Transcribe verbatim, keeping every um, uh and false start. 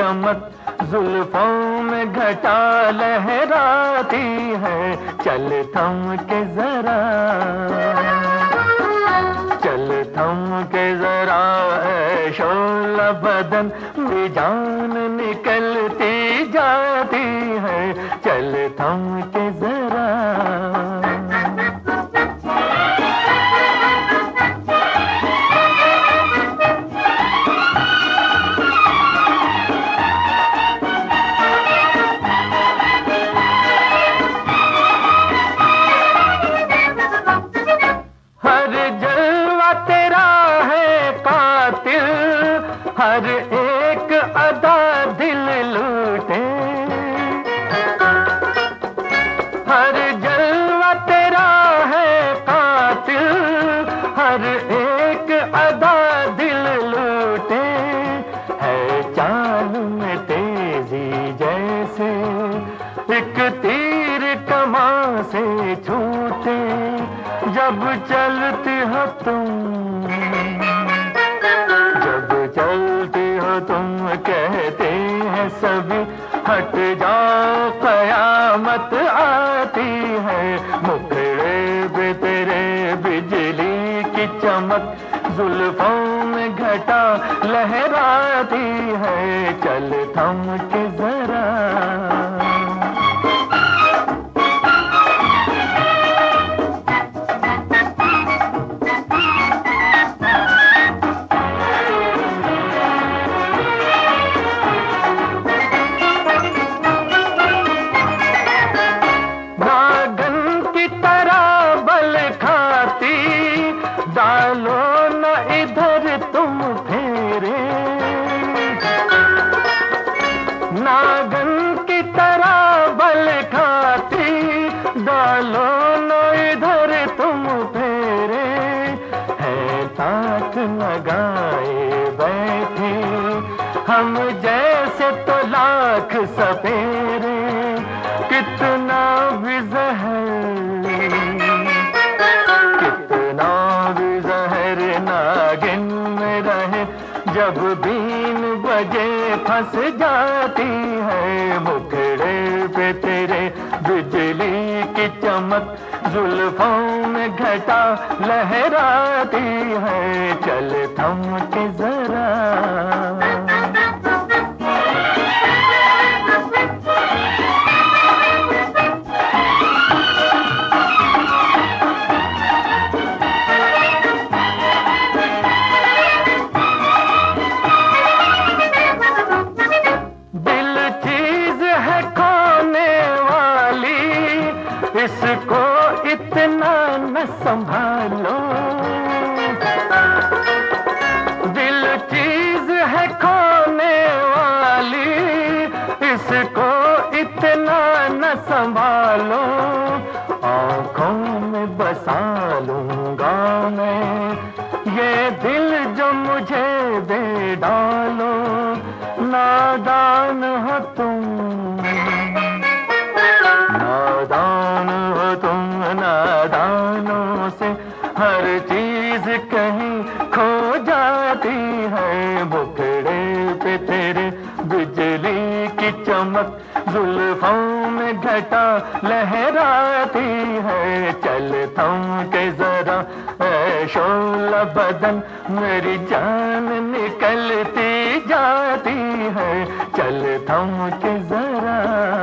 चमक, जुल्फों में घटा लहराती है। चल थम के जरा, चल थम के जरा ऐ शोला बदन, मेरी जान निकलती जाती है। चल थम के जरा। हर एक अदा दिल लूटे, हर जलवा तेरा है कातिल, हर एक अदा दिल लूटे। है चाल में तेजी जैसे एक तीर कमान से छूटे, जब चलती हो तुम, चलती हो तुम कहते हैं सभी हट जाओ कयामत आती है। मुखड़े पे तेरे बिजली की चमक, जुल्फों में घटा लहराती है। चल थम के जरा। डालो न इधर तुम फेरे, नागन की तरह बल खाती, डालो न इधर तुम फेरे। है ताक लगाए बैठे हम जैसे तो लाख सपेरे, कितना भी जहर, नागिन में रहे, जब बीन बजे फंस जाती है। मुखड़े पे तेरे बिजली की चमक, जुल्फों में घटा लहराती है। चल थम के जरा। इसको इतना न संभालो, दिल चीज है खोने वाली, इसको इतना न संभालो। आँखों में बसा लूंगा मैं ये दिल जो मुझे दे डालो। नादान हो तुम, नादान हो तुम, नादानों से हर चीज कहीं खो जाती है। मुखड़े पे तेरे बिजली की चमक, जुल्फों में घटा लहराती है। चल थम के जरा ऐ शोला बदन, मेरी जान निकलती जाती है। चल थम के जरा।